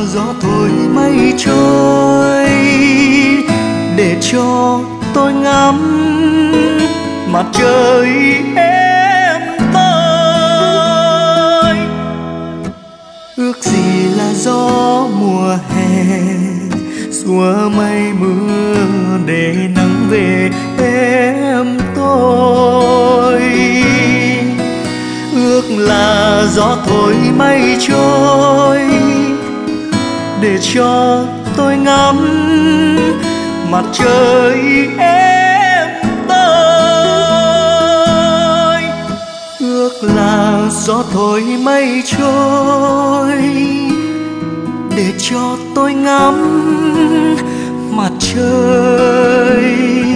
gió thổi mây trôi để cho tôi ngắm mặt trời em tới. Ước gì là gió mùa hè xua mây mưa để nắng về em tôi. Ước là gió thổi mây trôi để cho tôi ngắm mặt trời em tới. Ước là gió thổi mây trôi để cho tôi ngắm mặt trời